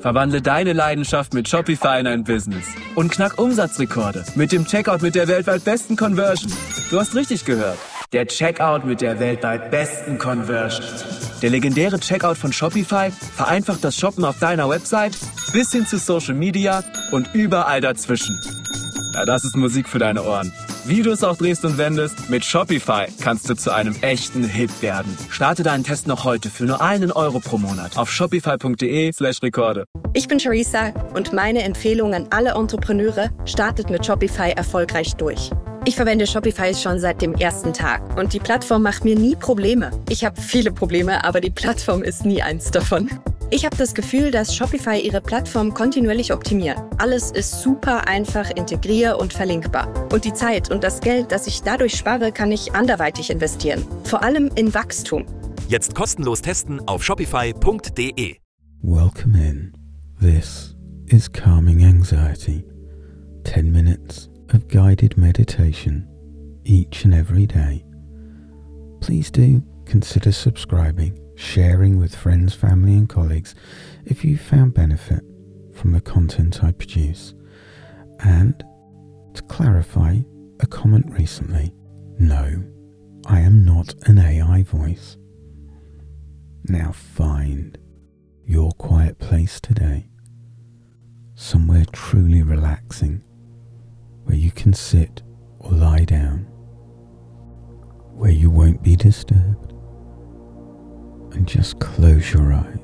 Verwandle deine Leidenschaft mit Shopify in ein Business. Und knack Umsatzrekorde mit dem Checkout mit der weltweit besten Conversion. Du hast richtig gehört. Der Checkout mit der weltweit besten Conversion. Der legendäre Checkout von Shopify vereinfacht das Shoppen auf deiner Website bis hin zu Social Media und überall dazwischen. Ja, das ist Musik für deine Ohren. Wie du es auch drehst und wendest, mit Shopify kannst du zu einem echten Hit werden. Starte deinen Test noch heute für nur €1 pro Monat auf shopify.de/Rekorde. Ich bin Charissa und meine Empfehlung an alle Entrepreneure: startet mit Shopify erfolgreich durch. Ich verwende Shopify schon seit dem ersten Tag und die Plattform macht mir nie Probleme. Ich habe viele Probleme, aber die Plattform ist nie eins davon. Ich habe das Gefühl, dass Shopify ihre Plattform kontinuierlich optimiert. Alles ist super einfach integrier- und verlinkbar. Und die Zeit und das Geld, das ich dadurch spare, kann ich anderweitig investieren. Vor allem in Wachstum. Jetzt kostenlos testen auf shopify.de. Welcome in. This is Calming Anxiety. 10 minutes of guided meditation each and every day. Please do consider subscribing, sharing with friends, family and colleagues if you found benefit from the content I produce. And to clarify a comment recently, no, I am not an AI voice. Now find your quiet place today, somewhere truly relaxing, where you can sit or lie down, where you won't be disturbed, and just close your eyes,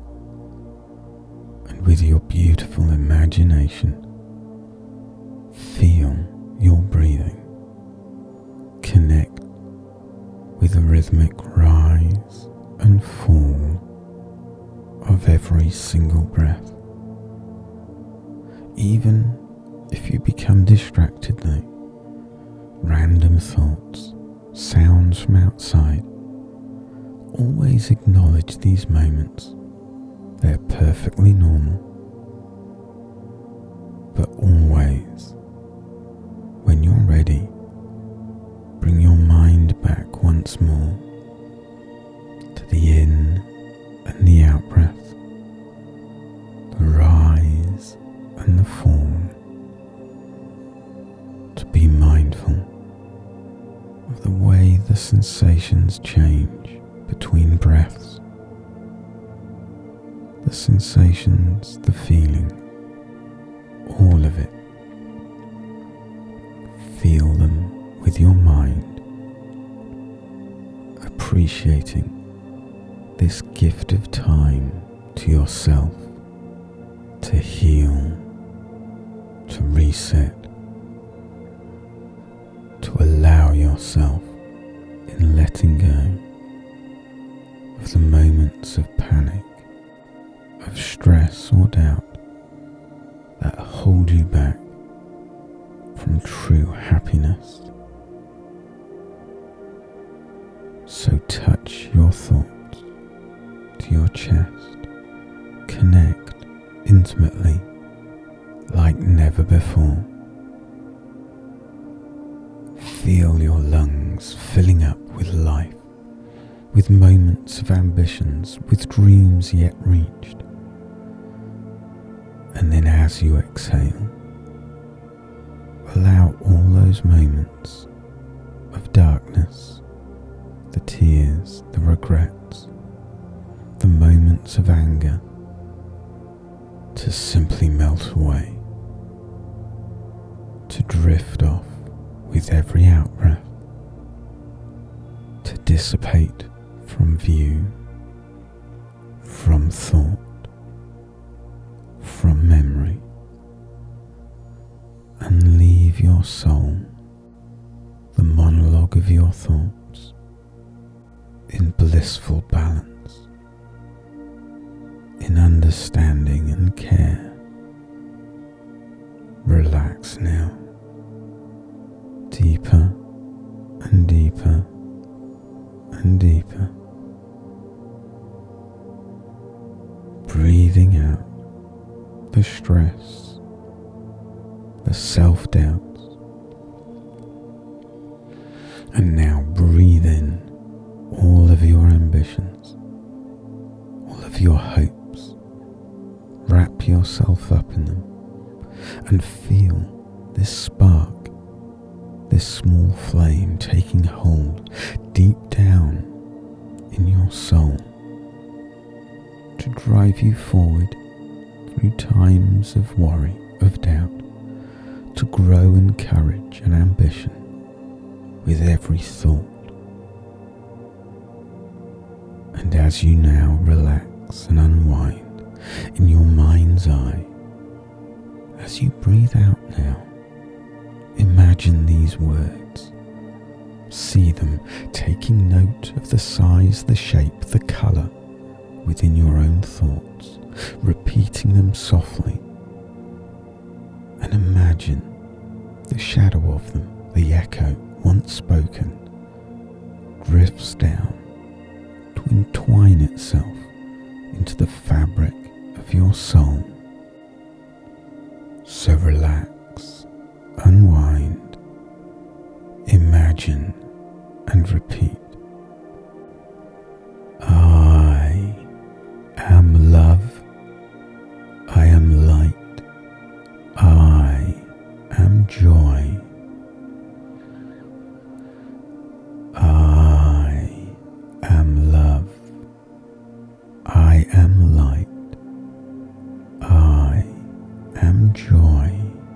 and with your beautiful imagination, feel your breathing, connect with the rhythmic rise and fall of every single breath. Even if you become distracted though, random thoughts, sounds from outside, always acknowledge these moments. They're perfectly normal. But always, when you're ready, bring your mind back once more to the in and the out breath, the rise and the fall. To be mindful of the way the sensations change between breaths, the sensations, the feeling, all of it. Feel them with your mind, appreciating this gift of time to yourself to heal, to reset, to allow yourself in letting go of the moments of panic, of stress or doubt that hold you back from true happiness. So touch your thoughts to your chest, connect intimately like never before. Feel your lungs filling up with life, with moments of ambitions, with dreams yet reached. And then as you exhale, allow all those moments of darkness, the tears, the regrets, the moments of anger to simply melt away, to drift off with every out-breath, to dissipate from view, from thought, from memory, and leave your soul, the monologue of your thoughts, in blissful balance, in understanding and care. Relax now, deeper and deeper and deeper, breathing out the stress, the self-doubts, and now breathe in all of your ambitions, all of your hopes, wrap yourself up in them and feel this spark, this small flame taking hold deep down in your soul to drive you forward through times of worry, of doubt, to grow in courage and ambition with every thought. And as you now relax and unwind in your mind's eye, as you breathe out now, imagine these words. See them taking note of the size, the shape, the colour within your own thoughts, repeating them softly. And imagine the shadow of them, the echo once spoken, drifts down to entwine itself into the fabric of your soul. So relax, unwind, imagine and repeat. I am love. I am light. I am joy. I am love. I am light. I am joy.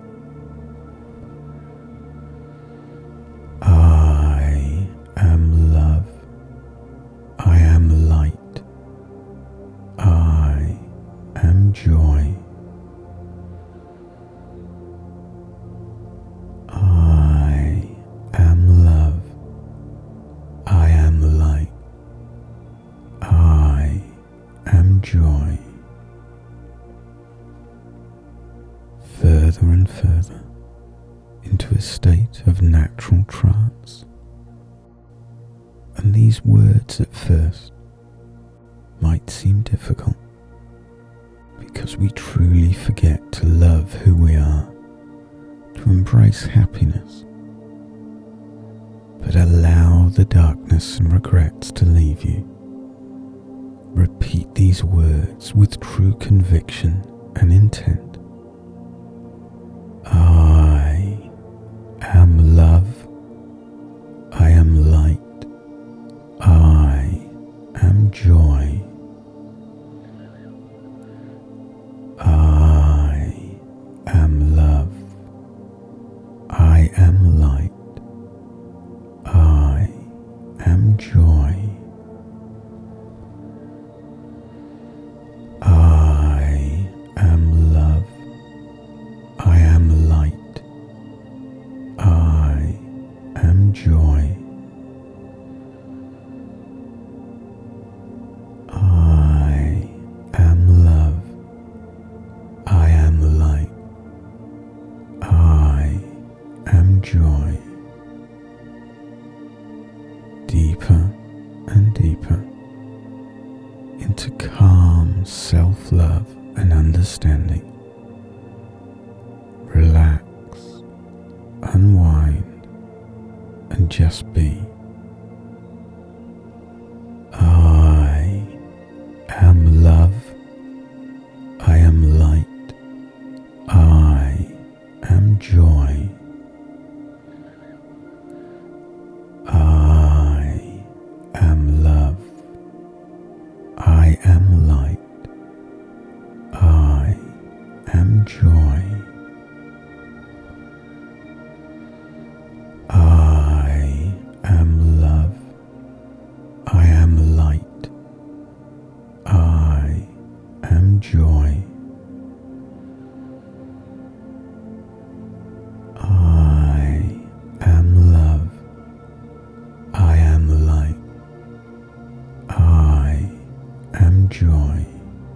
I am love. I am light. I am joy. I am love. I am light. I am joy. Further and further into a state of natural trance. And these words at first might seem difficult because we truly forget to love who we are, to embrace happiness. But allow the darkness and regrets to leave you. Repeat these words with true conviction and intent. I am love. I am light. I am joy. I am love. I am light. I am joy. I am love. I am light. I am joy. I am love. I am light. I am joy. Deeper and deeper into calm self-love and understanding. Relax, unwind, and just be. I am love. I am light. I am joy. I am love. I am light. I am joy. I am love. I am light. I am joy. I am love. I am light. I am joy.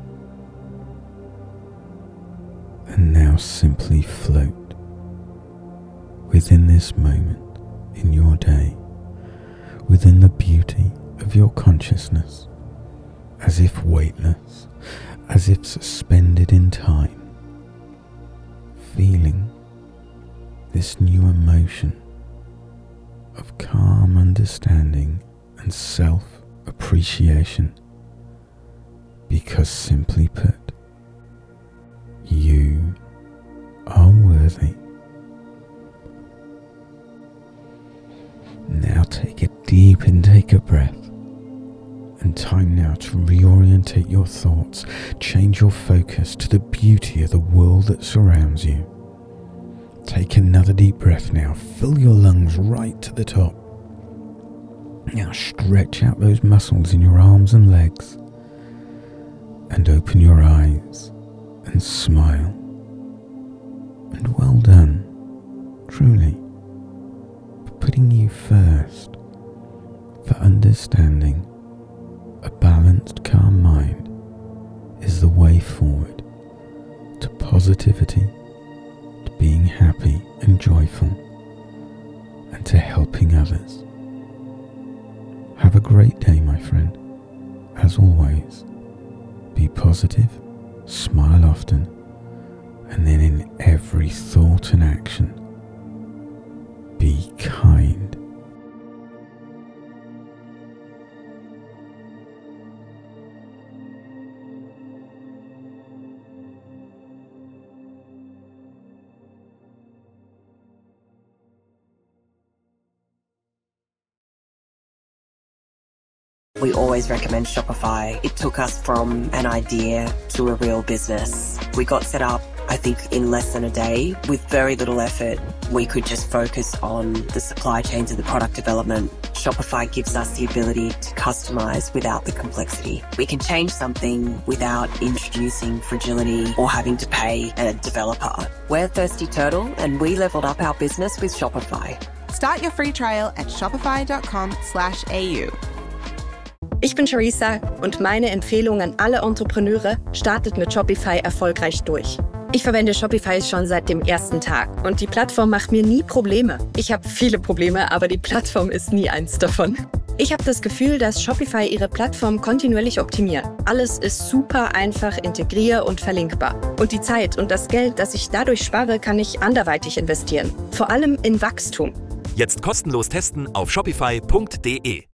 And now simply float within this moment in your day, within the beauty of your consciousness, as if weightless, as if suspended in time, feeling this new emotion of calm understanding and self-appreciation, because simply put, easy. Now take a deep intake of breath. And time now to reorientate your thoughts, change your focus to the beauty of the world that surrounds you. Take another deep breath now, fill your lungs right to the top. Now stretch out those muscles in your arms and legs, and open your eyes and smile. And well done, truly, for putting you first, for understanding a balanced, calm mind is the way forward to positivity, to being happy and joyful, and to helping others. Have a great day, my friend. As always, be positive, smile often, and then in every thought and action, be kind. We always recommend Shopify. It took us from an idea to a real business. We got set up, I think, in less than a day. With very little effort, we could just focus on the supply chains and the product development. Shopify gives us the ability to customize without the complexity. We can change something without introducing fragility or having to pay a developer. We're Thirsty Turtle, and we leveled up our business with Shopify. Start your free trial at shopify.com/au. Ich bin Charissa und meine Empfehlung an alle Entrepreneure: startet mit Shopify erfolgreich durch. Ich verwende Shopify schon seit dem ersten Tag und die Plattform macht mir nie Probleme. Ich habe viele Probleme, aber die Plattform ist nie eins davon. Ich habe das Gefühl, dass Shopify ihre Plattform kontinuierlich optimiert. Alles ist super einfach integrier- und verlinkbar. Und die Zeit und das Geld, das ich dadurch spare, kann ich anderweitig investieren. Vor allem in Wachstum. Jetzt kostenlos testen auf shopify.de.